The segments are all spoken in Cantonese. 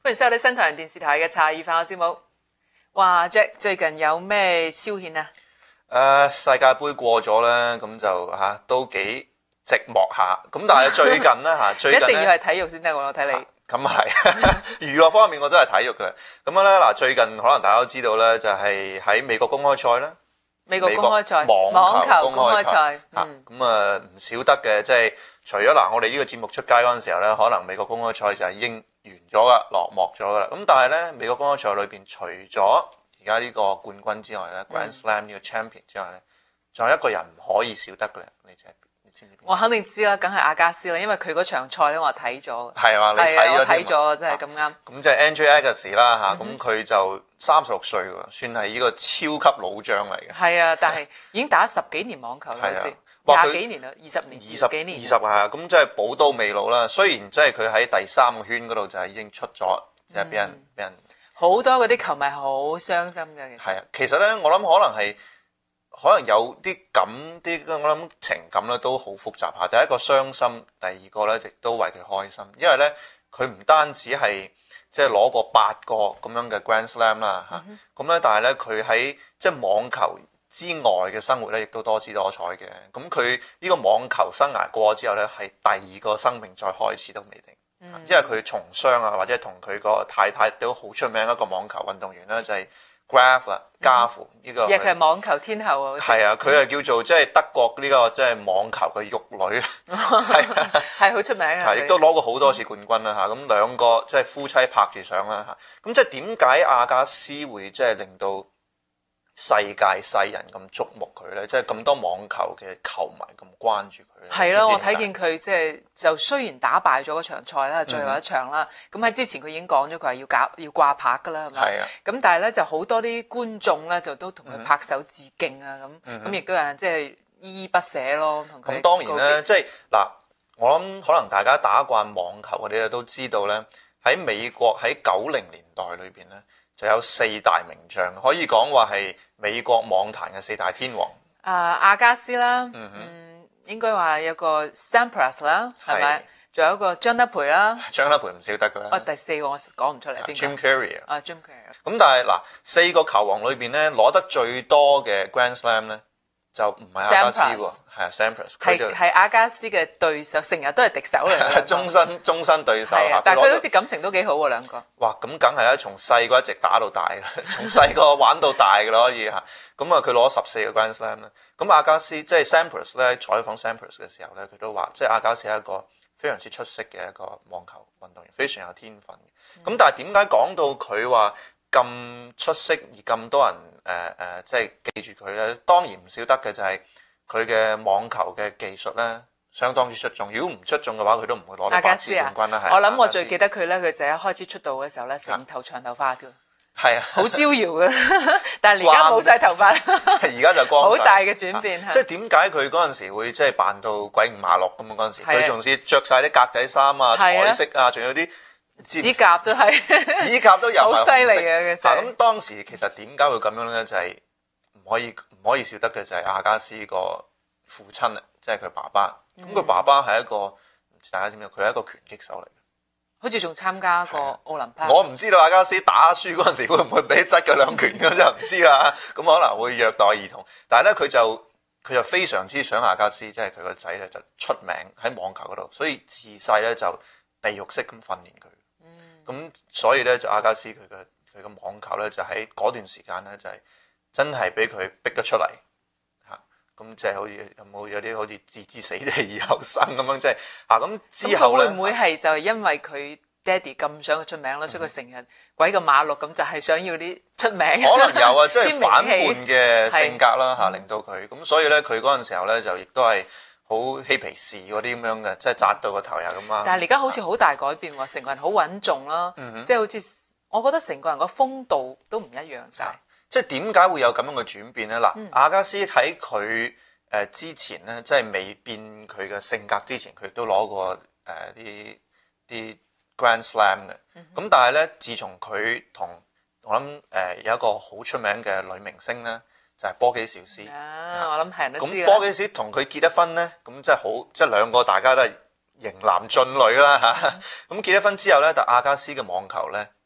迎收睇新唐人電視台嘅茶餘飯後節目。哇 ，Jack 最近有咩消遣啊？ 世界盃過咗咧，咁就都幾寂寞下。咁但係最近咧最近一定要係體育先得喎，我睇你。 咁係娛樂方面我都係體育嘅。咁樣咧嗱，最近可能大家都知道咧，就係喺美國公開賽啦。 美國公開賽、 網球公開賽， 咁啊唔少得嘅，即係除咗我哋呢個節目出街嗰陣時候咧，可能美國公開賽就係已經完咗啦，落幕咗噶啦。咁但係咧，美國公開賽裏邊除咗而家呢個冠軍之外咧，Grand Slam 呢個 Champion 之外咧，仲有一個人唔可以少得嘅，你知唔知？ 我肯定知啦，梗係阿加斯啦，因為佢嗰場賽咧我睇咗。 係嘛？你睇咗，真係咁啱。 咁即係 Andre Agassi 啦咁佢就36歲喎，算係呢個超級老將嚟嘅。 係啊，但係已經打咗10幾年網球啦，好似20幾年啦，20年、20幾年。 咁即係寶刀未老啦。雖然即係佢喺第3個圈嗰度就係已經出咗，即係俾人好多嗰啲球迷好傷心嘅。其實係啊，其實咧我諗可能有啲我諗情感咧都好複雜下。第一個傷心，第二個咧亦都為佢開心，因為咧佢唔單止係即係攞過8個咁樣嘅 Grand Slam 啦咁咧但係咧佢喺即係網球之外嘅生活咧亦都多姿多彩嘅。咁佢呢個網球生涯過咗之後咧，係第2個生命再開始都未定。因為佢從商或者同佢個太太都好出名一個網球運動員咧，就係家父呢個， 亦係網球天后啊！ 係啊，佢係叫做即係德國呢個即係網球嘅玉女， 係好出名啊！ 亦都攞過好多次冠軍啦咁兩個即係夫妻拍住相啦咁即係點解阿加斯會即係令到世界世人咁矚目佢咧？即係咁多網球嘅球迷咁關注佢咧？ 係啦，我睇見佢即係就雖然打敗咗嗰場賽啦，最後一場啦，咁喺之前佢已經講咗佢係要掛拍噶啦，係咪？ 係啊。 咁但係咧就好多啲觀眾咧就都同佢拍手致敬啊咁亦都有人即係依依不捨咯，同佢。 咁當然咧，即係嗱，我諗可能大家打慣網球嗰啲咧都知道咧，喺美國喺90年代裏邊咧就有4大名將，可以講話係美國網壇嘅4大天王。 阿加斯啦，應該話有個 Sampras 啦，係咪？仲有一個張德培啦， 張德培唔少得噶啦。 第4個我講唔出嚟邊個 Jim Courier。 Jim Courier。 咁但係嗱，4個球王裏邊咧攞得最多嘅 Grand Slam 咧，就唔係阿加斯喎，係啊 Sampras。 係阿加斯嘅對手，成日都係敵手嚟嘅。 終身對手。 但係佢好似感情都幾好喎，兩個。 哇，咁梗係啦，從細個一直打到大嘅，從細個玩到大嘅咯，可以嚇。咁佢攞14個 Grand Slam 咧。咁阿加斯即係 Sampras 咧，採訪 Sampras 嘅時候咧，佢都話，即係阿加斯係一個非常之出色嘅一個網球運動員，非常有天分嘅。咁但係點解講到佢話咁出色而咁多人即係記住佢咧？當然唔少得嘅就係佢嘅網球嘅技術咧，相當之出眾。如果唔出眾嘅話，佢都唔會攞到8次冠軍啦。 我諗我最記得佢咧，佢就一開始出道嘅時候咧，成頭長頭髮嘅， 係啊， 好招搖嘅。但係而家冇晒頭髮， 而家就光好大嘅轉變。 即係點解佢嗰陣時會即係扮到鬼五馬六咁啊？嗰陣時佢仲是着晒啲格仔衫啊、彩色啊，仲有啲指甲都係， 指甲都有， 好犀利嘅。 咁當時其實點解會咁樣咧？就係唔可以少得嘅就係阿加斯個父親啊，即係佢爸爸。咁佢爸爸係一個唔知大家知唔知？佢係一個拳擊手嚟嘅， 好似仲參加過奧林匹克。 我唔知道阿加斯打輸嗰陣時會唔會俾質佢2拳咁就唔知啦。咁可能會虐待兒童，但係咧佢就非常之想阿加斯即係佢個仔咧就出名喺網球嗰度，所以自細咧就地獄式咁訓練佢。咁所以咧就阿加斯佢嘅網球咧就喺嗰段時間咧就係真係俾佢逼得出嚟嚇。咁即係好似有啲好似置之死地而後生咁樣，即係咁之後咧， 會唔會係就係因為佢爹哋咁想佢出名咯，所以佢成日鬼咁馬六咁，就係想要啲出名？ 可能有啊，即係反叛嘅性格啦令到佢咁，所以咧佢嗰陣時候咧就亦都係好嬉皮士嗰啲咁樣嘅，即係紮到個頭又咁啊！ 但係而家好似好大改變喎，成個人好穩重啦，即係好似我覺得成個人個風度都唔一樣晒。 即係點解會有咁樣嘅轉變咧？嗱，阿加斯喺佢之前咧，即係未變佢嘅性格之前，佢都攞過啲 Grand Slam 嘅。咁但係咧，自從佢同我諗有一個好出名嘅女明星咧，就係波基紹斯。 我諗係人都知啦。 咁波基紹同佢結咗婚咧，咁即係好，即係兩個大家都係型男俊女啦嚇。咁結咗婚之後咧，但阿加斯嘅網球咧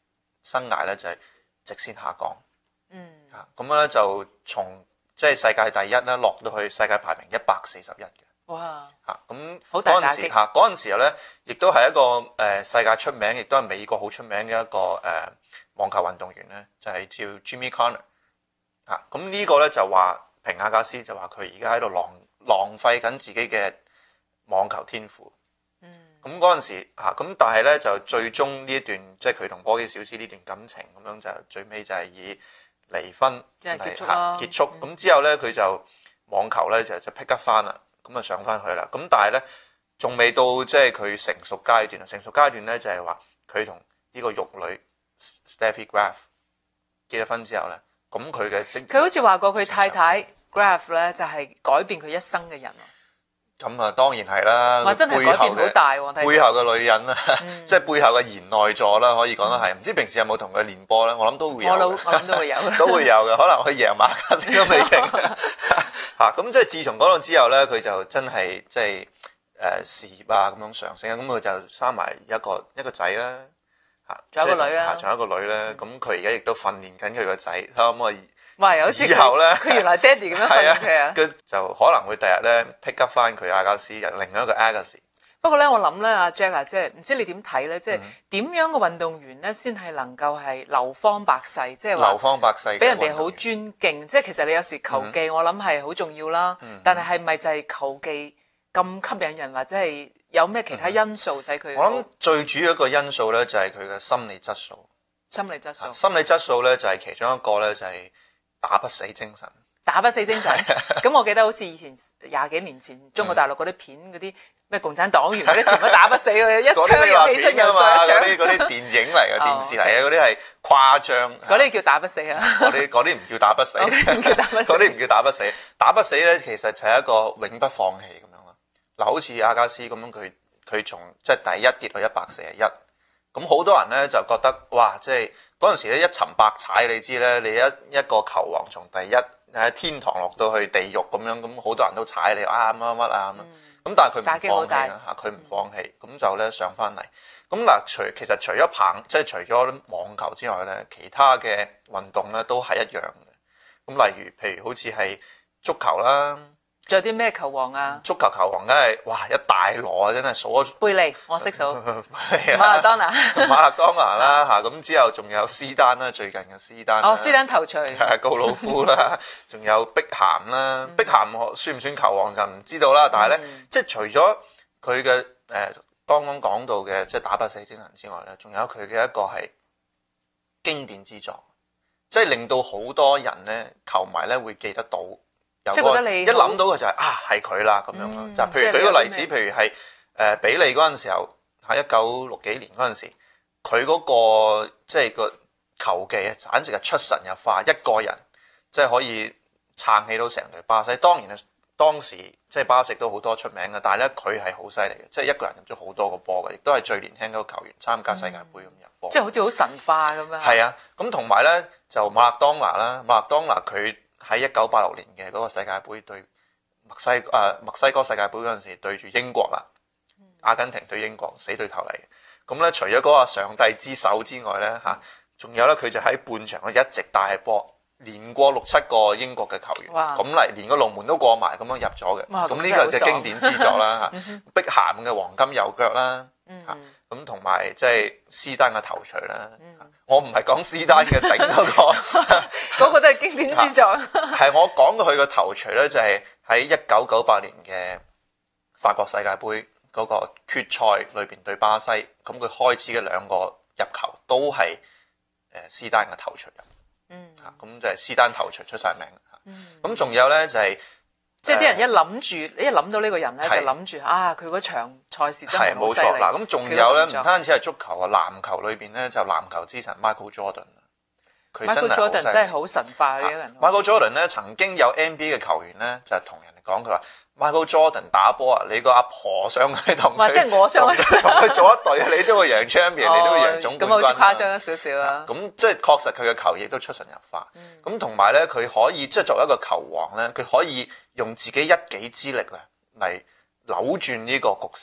生涯咧就係直線下降。咁咧就從即係世界第一咧落到去世界排名141嘅。 哇！ 咁好大打擊。 嗰陣時候咧，亦都係一個世界出名，亦都係美國好出名嘅一個網球運動員咧，就係叫 Jimmy Connor。咁呢個咧就話平亞加斯就話佢而家喺度浪費緊自己嘅網球天賦。咁嗰陣時咁但係咧就最終呢一段即係佢同波基小斯呢段感情咁樣就最尾就係以離婚嚟結束。咁之後咧佢就網球咧就 pick up 翻啦，咁啊上翻去啦。咁但係咧仲未到即係佢成熟階段。成熟階段咧就係話佢同呢個玉女 Steffi Graf 結咗婚之後咧，咁佢好似話過佢太太 Graf 咧就係改變佢一生嘅人。 咁啊，當然係啦。 哇！真係改變好大喎， 背後嘅女人啦，即係背後嘅賢內助啦，可以講得係。唔知平時有冇同佢練波咧？我諗都會有。 我諗都會有。 都會有嘅，可能佢贏馬加斯都未定。咁即係自從嗰度之後咧，佢就真係即係事業啊咁樣上升。咁佢就生埋一個仔啦。 仲有一個女啦。 仲有一個女咧。咁佢而家亦都訓練緊佢個仔。咁啊。 哇！好似佢原來爹哋咁樣訓練佢啊， 佢就可能會第日咧 pick up 翻佢阿加斯嘅另一個 Agassi。 不過咧，我諗咧，阿 Jack 啊，即係唔知你點睇咧？即係點樣嘅運動員咧，先係能夠係流芳百世，即係話流芳百世， 俾人哋好尊敬。即係其實你有時球技，我諗係好重要啦。但係咪就係球技咁吸引人，或者係有咩其他因素使佢？ 我諗最主要一個因素咧，就係佢嘅心理質素。 心理質素。 心理質素咧，就係其中一個咧，就係打不死精神。 打不死精神。咁我記得好似以前20幾年前中國大陸嗰啲片，嗰啲咩共產黨員嗰啲全部打不死嘅，一槍又起身又再一槍。 嗰啲電影嚟嘅，電視嚟嘅，嗰啲係誇張。 嗰啲叫打不死啊？ 嗰啲唔叫打不死。嗰啲唔叫打不死。打不死咧，其實就係一個永不放棄咁樣咯。嗱，好似阿加斯咁樣，佢從即係第一跌到141。咁好多人咧就覺得哇，即係嗰陣時咧一沉百踩，你知咧，你一個球王從第一喺天堂落到去地獄咁樣，咁好多人都踩你乜乜啊咁，但係佢唔放棄啦，佢唔放棄，咁就咧上翻嚟。咁嗱，其實除咗即係除咗網球之外咧，其他嘅運動咧都係一樣嘅。咁例如譬如好似係足球啦。 仲有啲咩球王啊？ 足球球王梗係哇一大籮，真係數咗。 貝利，我識數。馬勒當拿。 馬勒當拿啦嚇，咁之後仲有斯丹啦，最近嘅斯丹。 哦，斯丹頭槌。 高魯夫啦，仲有碧咸啦。碧咸算唔算球王就唔知道啦，但係咧，即係除咗佢嘅剛剛講到嘅即係打不死精神之外咧，仲有佢嘅一個係經典之作，即係令到好多人咧球迷咧會記得到。 即係覺得你一諗到嘅就係係佢啦咁樣咯。就譬如舉個例子，譬如係比利嗰陣時候，喺1960幾年嗰陣時，佢嗰個即係個球技啊，簡直係出神入化，一個人即係可以撐起到成隊巴西。當然當時即係巴西都好多出名嘅，但係咧佢係好犀利嘅，即係一個人入咗好多個波嘅，亦都係最年輕嗰個球員參加世界盃咁入波。 即係好似好神化咁樣。 係啊，咁同埋咧就馬勒當拿啦，馬勒當拿佢。喺1986年嘅嗰個世界盃對墨西哥世界盃嗰陣時對住英國啦，阿根廷對英國死對頭嚟嘅。咁咧除咗嗰個上帝之手之外咧仲有咧佢就喺半場一直帶波，連過6-7個英國嘅球員，咁嚟連個龍門都過埋咁樣入咗嘅。咁呢個就經典之作啦碧咸嘅黃金右腳啦咁同埋即係斯丹嘅頭槌啦。我唔係講斯丹嘅頂嗰個， 嗰個都係經典之作。 係我講佢個頭槌咧，就係喺1998年嘅法國世界盃嗰個決賽裏邊對巴西，咁佢開始嘅2個入球都係斯丹嘅頭槌入。咁就係斯丹頭槌出晒名。咁仲有咧就係。 即係啲人一諗到呢個人咧，就諗住佢嗰場賽事真係好犀利。 冇錯。嗱，咁仲有咧，唔單止係足球啊，籃球裏邊咧就籃球之神 Michael Jordan， 佢真係好神化嘅人。 Michael Jordan 咧曾經有 NBA 嘅球員咧就同人哋講佢話 Michael Jordan 打波啊，你個阿婆上去同佢， 即係我上去同佢做一隊，你都會贏 champion，你都會贏總冠軍。 咁好似誇張咗少少啦。 咁即係確實佢嘅球亦都出神入化。咁同埋咧，佢可以即係作為一個球王咧，佢可以用自己一己之力咧嚟扭轉呢個局勢。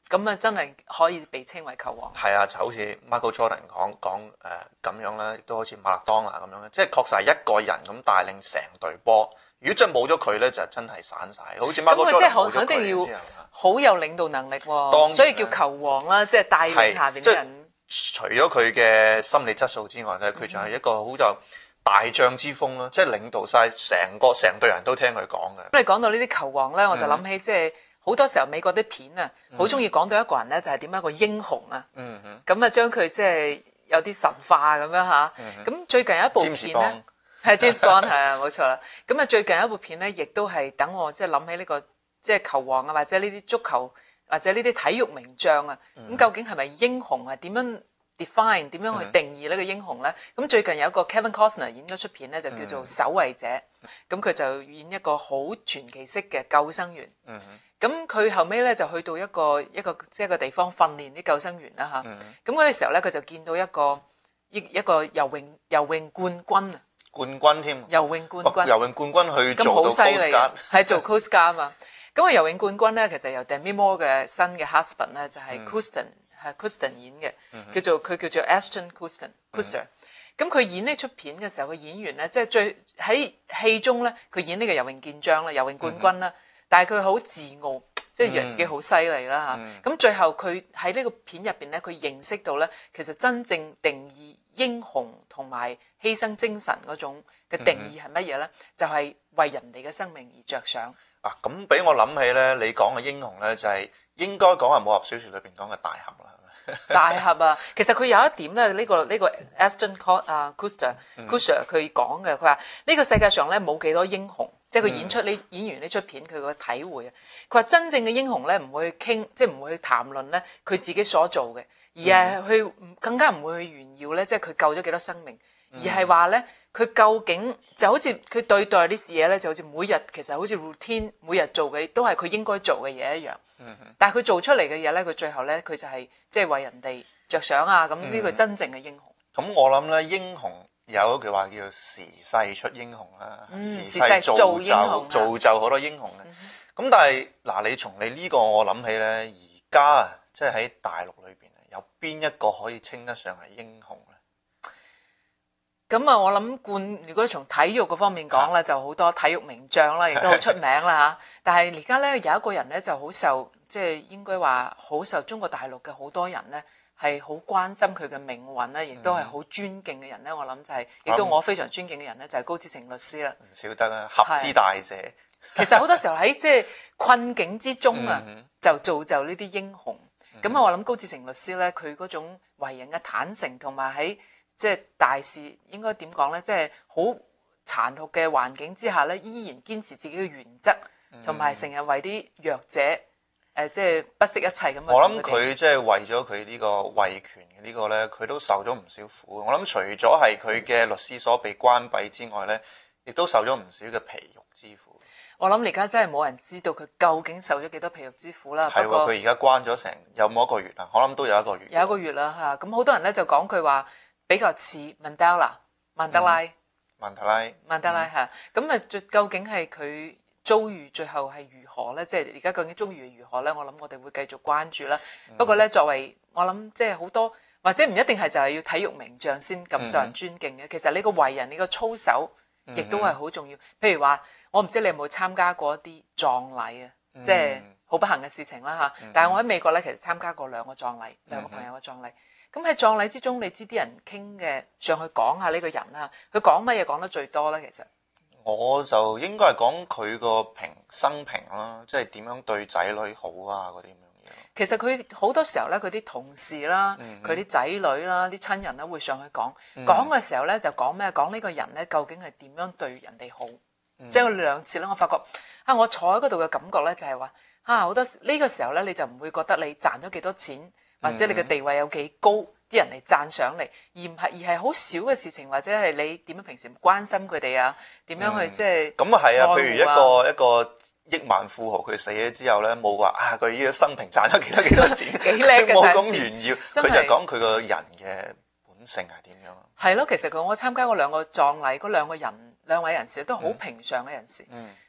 咁啊真係可以被稱為球王。 係啊，就好似 Michael Jordan 講咁樣啦，亦都好似馬勒當拿咁樣咧，即係確實係一個人咁帶領成隊波。如果真係冇咗佢咧，就真係散晒。好似 Michael Jordan 冇咗佢肯定要好有領導能力喎，所以叫球王啦，即係帶領下邊啲人。 除咗佢嘅心理質素之外咧，佢仲係一個好有大將之風啦，即係領導晒成隊人都聽佢講嘅。 咁你講到呢啲球王咧，我就諗起即係好多時候美國啲片啊，好中意講到一個人咧，就係點樣一個英雄啊。咁啊，將佢即係有啲神化咁樣嚇。咁最近有一部片咧，係 James Bond 係啊，冇錯啦。咁啊，最近有一部片咧，亦都係等我即係諗起呢個即係球王啊，或者呢啲足球或者呢啲體育名將啊。咁究竟係咪英雄啊？點樣 define 點樣去定義呢個英雄咧？咁最近有一個 Kevin Costner 演咗出片咧，就叫做《守衛者》。咁佢就演一個好傳奇式嘅救生員。咁佢後尾咧就去到一個即係一個地方訓練啲救生員啦嚇。咁嗰個時候咧，佢就見到一個游泳冠軍啊！ 冠軍添， 游泳冠軍， 游泳冠軍去做到 Coast Guard， 係做 Coast Guard 啊嘛。咁啊，游泳冠軍咧，其實由 Demi Moore 嘅新嘅 husband 咧，就係 Houston 演嘅，佢叫做 Ashton Kutcher。咁佢演呢出片嘅時候，個演員咧，即係最喺戲中咧，佢演呢個游泳健將啦，游泳冠軍啦，但係佢好自傲，即係以為自己好犀利啦嚇。咁最後佢喺呢個片入邊咧，佢認識到咧，其實真正定義英雄同埋犧牲精神嗰種嘅定義係乜嘢咧？就係為人哋嘅生命而着想。 咁俾我諗起咧，你講嘅英雄咧，就係應該講係武俠小説裏邊講嘅大俠啦，係咪？ 大俠啊，其實佢有一點咧，呢個 Ashton Kutcher 佢講嘅，佢話呢個世界上咧冇幾多英雄，即係佢演完呢出片佢個體會啊。佢話真正嘅英雄咧唔會去傾，即係唔會去談論咧佢自己所做嘅，而係去更加唔會去炫耀咧，即係佢救咗幾多生命，而係話咧。佢究竟就好似佢對待啲嘢咧，就好似每日其實好似 routine 每日做嘅都係佢應該做嘅嘢一樣。但係佢做出嚟嘅嘢咧，佢最後咧佢就係即係為人哋着想啊！咁呢個真正嘅英雄。 咁我諗咧，英雄有一句話叫做時勢出英雄啦，時勢造就好多英雄嘅。咁但係嗱，你從你呢個我諗起咧，而家啊，即係喺大陸裏邊有邊一個可以稱得上係英雄咧？ 咁啊，我諗如果從體育嗰方面講咧，就好多體育名將啦，亦都好出名啦嚇。但係而家咧有一個人咧就好受，即係應該話好受中國大陸嘅好多人咧係好關心佢嘅命運咧，亦都係好尊敬嘅人咧。我諗就係，亦都我非常尊敬嘅人咧，就係高志成律師啦。 唔少得啊，合之大者。 其實好多時候喺即係困境之中啊，就造就呢啲英雄。咁啊，我諗高志成律師咧，佢嗰種為人嘅坦誠同埋喺即係大事應該點講咧？即係好殘酷嘅環境之下咧，依然堅持自己嘅原則，同埋成日為啲弱者即係不惜一切咁樣。 我諗佢即係為咗佢呢個維權嘅呢個咧，佢都受咗唔少苦。我諗除咗係佢嘅律師所被關閉之外咧，亦都受咗唔少嘅皮肉之苦。 我諗而家真係冇人知道佢究竟受咗幾多皮肉之苦啦。 係喎，佢而家關咗成有冇一個月啊？我諗都有一個月。 有一個月啦嚇，咁好多人咧就講佢話。比較似曼德拉嚇，咁啊，究竟係佢遭遇最後係如何咧？即係而家究竟遭遇如何咧？我諗我哋會繼續關注啦。不過咧，作為我諗，即係好多或者唔一定係就係要體育名將先咁受人尊敬嘅。其實你個為人，你個操守，亦都係好重要。譬如話，我唔知你有冇參加過一啲葬禮啊，即係好不幸嘅事情啦嚇。但係我喺美國咧，其實參加過兩個葬禮，兩個朋友嘅葬禮。咁喺葬禮之中，你知啲人傾嘅上去講下呢個人啊，佢講乜嘢講得最多咧？其實我就應該係講佢個生平啦，即係點樣對仔女好啊嗰啲咁樣嘢。 其實佢好多時候咧，佢啲同事啦，佢啲仔女啦，啲親人咧會上去講嘅時候咧，就講咩？講呢個人咧究竟係點樣對人哋好？即係兩次咧，我發覺我坐喺嗰度嘅感覺咧就係話好多呢個時候咧，你就唔會覺得你賺咗幾多錢。或者你嘅地位有幾高，啲人嚟讚賞你，而係好少嘅事情，或者係你點樣平時關心佢哋啊？點樣去即係咁啊係啊！譬如一個億萬富豪，佢死咗之後咧，冇話佢呢個生平賺咗幾多錢， 幾叻嘅冇咁炫耀，佢就講佢個人嘅本性係點樣。 係咯，其實我參加過兩個葬禮，嗰兩位人士都好平常嘅人士。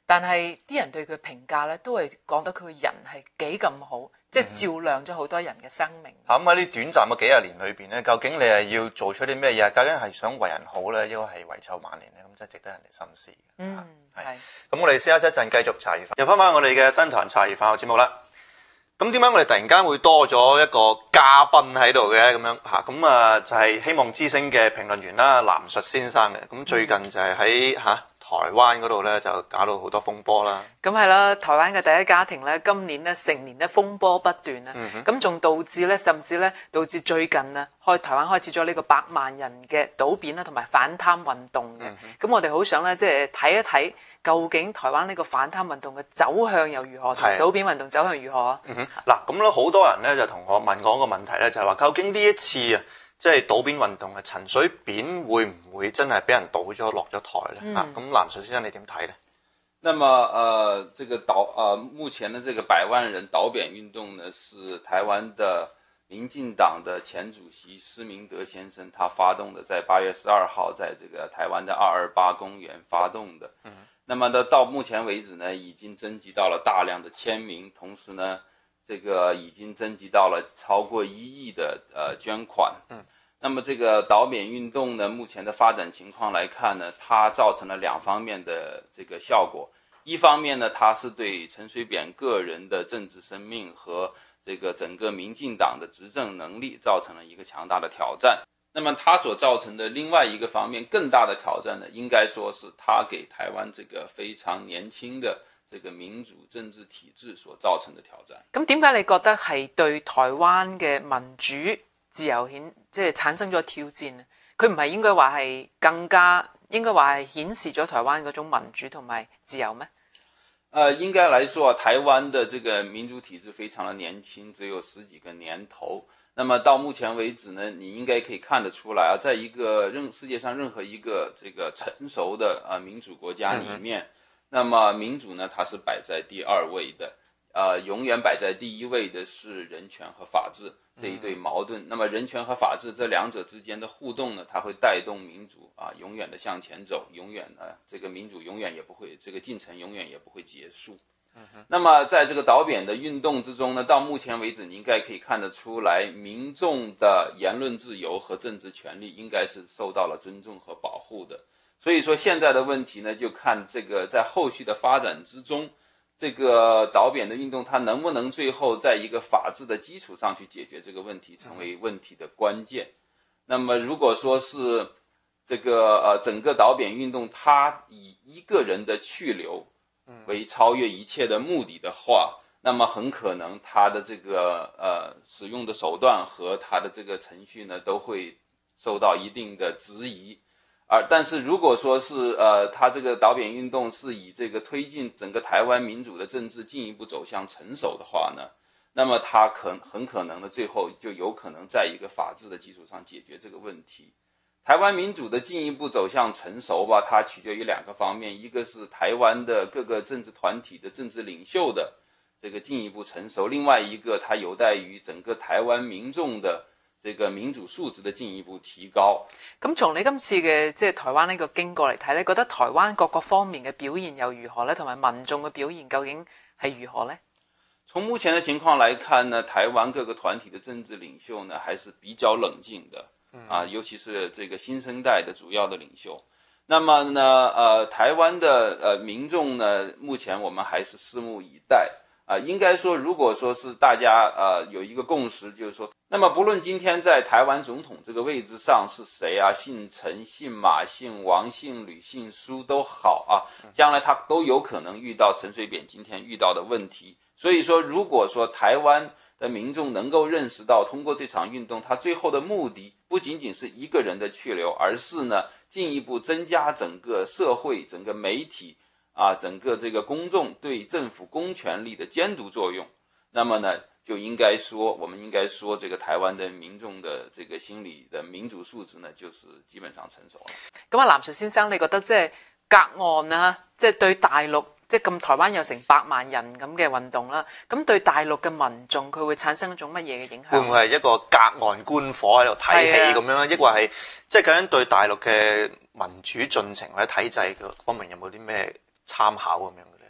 但係啲人對佢評價咧，都係講得佢個人係幾咁好，即係照亮咗好多人嘅生命。 咁喺呢短暫嘅幾十年裏邊咧，究竟你係要做出啲咩嘢？究竟係想為人好咧，抑或係遺臭萬年咧？咁真係值得人哋深思。係。咁我哋先一陣繼續茶餘飯，又翻我哋嘅新唐茶餘飯後節目啦。咁點解我哋突然間會多咗一個嘉賓喺度嘅咁樣嚇？咁啊就係希望之聲嘅評論員啦，藍述先生嘅。咁最近就係喺台灣嗰度咧，就搞到好多風波啦。 咁係啦，台灣嘅第一家庭咧，今年咧成年咧風波不斷啊。咁仲導致咧，甚至咧導致最近啊，台灣開始咗呢個100萬人嘅倒扁啦，同埋反貪運動嘅。咁我哋好想咧，即係睇一睇。究竟台灣呢個反貪運動嘅走向又如何？同倒扁運動走向如何啊？ 嗱，咁咧好多人咧就同我問我一個問題咧，就係話究竟呢一次啊，即係倒扁運動嘅陳水扁會唔會真係俾人倒咗落咗台咧？咁藍述先生你點睇咧？ 那麼這個目前的這個100萬人倒扁運動呢，是台灣的民進黨的前主席施明德先生他發動的，在8月12號在這個台灣的228公園發動的。那麼呢，到目前為止呢，已經徵集到了大量的簽名，同時呢，這個已經徵集到了超過1億的捐款。那麼這個倒扁運動呢，目前的發展情況來看呢，它造成了2方面的這個效果。一方面呢，它是對陳水扁個人的政治生命和這個整個民進黨的執政能力造成了一個強大的挑戰。那麼它所造成的另外一個方面更大的挑戰呢，應該說是它給台灣這個非常年輕的這個民主政治體制所造成的挑戰。 咁點解你覺得係對台灣嘅民主自由即係產生咗挑戰呢？佢唔係應該話係更加應該話係顯示咗台灣嗰種民主同埋自由咩？ 應該來說，台灣的這個民主體制非常的年輕，只有10幾個年頭。那麼到目前為止呢，你應該可以看得出來啊，在一個世界上任何一個這個成熟的民主國家裡面，那麼民主呢，它是擺在第2位的，永遠擺在第1位的是人權和法治這一對矛盾。那麼人權和法治這兩者之間的互動呢，它會帶動民主永遠的向前走，永遠呢，這個民主永遠也不會，這個進程永遠也不會結束。那麼在這個倒扁的運動之中呢，到目前為止你應該可以看得出來，民眾的言論自由和政治權利應該是受到了尊重和保護的。所以說現在的問題呢，就看這個在後續的發展之中，這個倒扁的運動它能不能最後在一個法治的基礎上去解決這個問題，成為問題的關鍵。那麼如果說是這個整個倒扁運動它以一個人的去留為超越一切的目的的話，那麼很可能他的這個使用的手段和他的這個程序呢，都會受到一定的質疑。但是如果說是他這個倒扁運動是以這個推進整個台灣民主的政治進一步走向成熟的話呢，那麼他很可能呢，最後就有可能在一個法治的基礎上解決這個問題。台灣民主的進一步走向成熟吧，它取決於2個方面，一個是台灣的各個政治團體的政治領袖的這個進一步成熟，另外一個它有待於整個台灣民眾的這個民主素質的進一步提高。 咁從你今次嘅即係台灣呢個經過嚟睇咧，覺得台灣各個方面嘅表現又如何咧？同埋民眾嘅表現究竟係如何咧？ 從目前的情況來看呢，台灣各個團體的政治領袖呢，還是比較冷靜的。尤其是這個新生代的主要的領袖。那麼呢，台灣的民眾呢，目前我們還是拭目以待。應該說，如果說是大家有一個共識，就是說，那麼不論今天在台灣總統這個位置上是誰啊，姓陳、姓馬、姓王、姓呂、姓蘇都好啊，將來他都有可能遇到陳水扁今天遇到的問題。所以說，如果說台灣的民眾能夠認識到，通過這場運動，它最後的目的不僅僅是一個人的去留，而是呢進一步增加整個社會、整個媒體整個這個公眾對政府公權力的監督作用。那麼呢，就應該說，我們應該說，這個台灣的民眾的這個心理的民主素質呢，就是基本上成熟了。 咁藍述先生，你覺得即係隔岸啊，即係對大陸？即係咁，台灣有成100萬人咁嘅運動啦，咁對大陸嘅民眾佢會產生一種乜嘢嘅影響？ 會唔會係一個隔岸觀火喺度睇戲咁樣咧？抑或係即係究竟對大陸嘅民主進程或者體制嘅方面有冇啲咩參考咁樣嘅咧？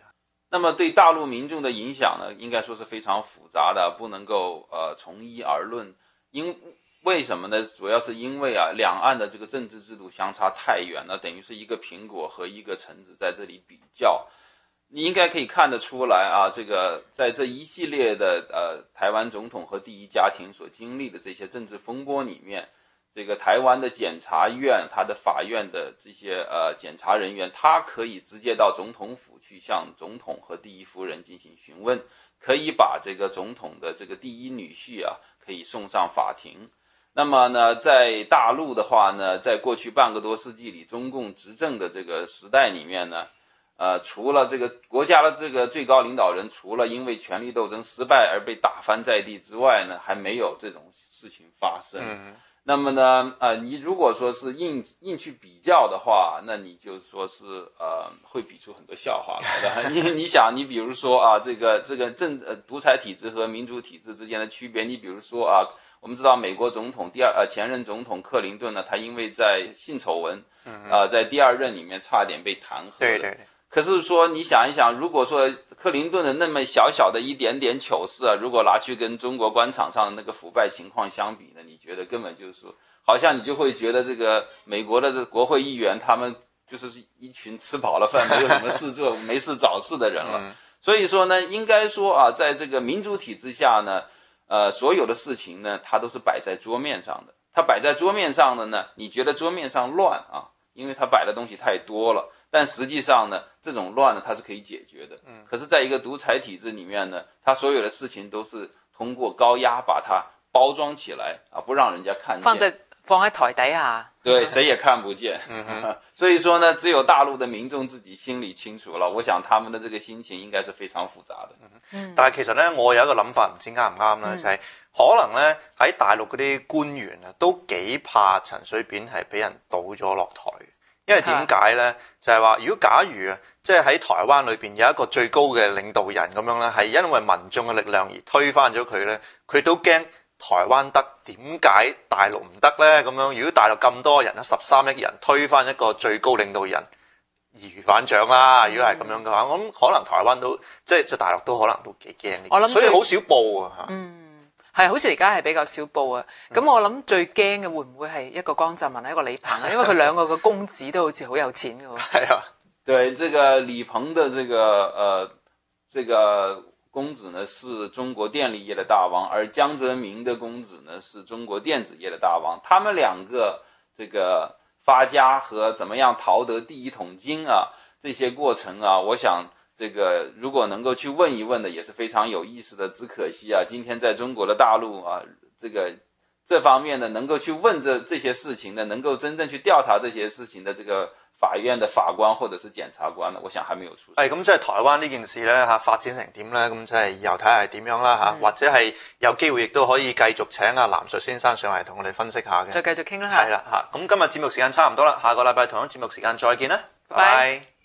那么对大陆民众的影响呢，应该说是非常复杂的，不能够从一而论。为什么呢？主要是因为两岸的这个政治制度相差太远了，等于是一个苹果和一个橙子在这里比较。你应该可以看得出来这个在这一系列的台湾总统和第一家庭所经历的这些政治风波里面，这个台湾的检察院，他的法院的这些检察人员，他可以直接到总统府去向总统和第一夫人进行询问，可以把这个总统的这个第一女婿可以送上法庭。那么呢，在大陆的话呢，在过去半个多世纪里，中共执政的这个时代里面呢，除了这个国家的这个最高领导人，除了因为权力斗争失败而被打翻在地之外呢，还没有这种事情发生。那么呢，你如果说是硬去比较的话，那你就说是会比出很多笑话来的。你想，你比如说这个独裁体制和民主体制之间的区别，你比如说我们知道美国总统前任总统克林顿呢，他因为在性丑闻在第二任里面差点被弹劾。 对。 可是说你想一想，如果说克林顿的那么小小的一点点糗事如果拿去跟中国官场上的那个腐败情况相比呢，你觉得根本就是说，好像你就会觉得这个美国的这国会议员他们就是一群吃饱了饭没有什么事做没事找事的人了。所以说呢，应该说在这个民主体制下呢，所有的事情呢，它都是摆在桌面上的。它摆在桌面上的呢，你觉得桌面上乱因为它摆的东西太多了。但实际上呢，这种乱呢，它是可以解决的。可是在一个独裁体制里面呢，它所有的事情都是通过高压把它包装起来不让人家看见， 放在台底下， 对，谁也看不见。所以说呢，只有大陸的民眾自己心裏清楚了。我想他們的這個心情應該是非常複雜的。 但係其實咧，我有一個諗法，唔知啱唔啱啦，就係可能咧喺大陸嗰啲官員都幾怕陳水扁係俾人倒咗落台。因為點解呢？就係話，如果假如即係喺台灣裏邊有一個最高嘅領導人咁樣咧，係因為民眾嘅力量而推翻咗佢呢，佢都驚台灣得，點解大陸唔得呢？咁樣如果大陸咁多人13億人推翻一個最高領導人，易如反掌啦。如果係咁樣嘅話，我諗可能台灣都即係大陸都可能都幾驚呢，所以好少報係，好似而家係比較少報咁我諗最驚嘅會唔會係一個江澤民，一個李鵬因為佢兩個嘅公子都好似好有錢嘅喎。 係啊， 對，這個李鵬的這個公子呢是中國電力業的大王，而江澤民的公子呢是中國電子業的大王。他們兩個這個發家和怎麼樣逃得第一桶金這些過程我想這個如果能夠去問一問的也是非常有意思的，只可惜今天在中國的大陸這方面呢能夠去問這些事情呢，能夠真正去調查這些事情的這個法院的法官或者是檢察官呢，我想還沒有出現。 咁即係台灣呢件事咧發展成點咧？咁即係以後睇下係點樣啦或者係有機會亦都可以繼續請藍述先生上嚟同我哋分析下嘅。 再繼續傾啦係啦咁今日節目時間差唔多啦，下個禮拜同樣節目時間再見啦，拜拜。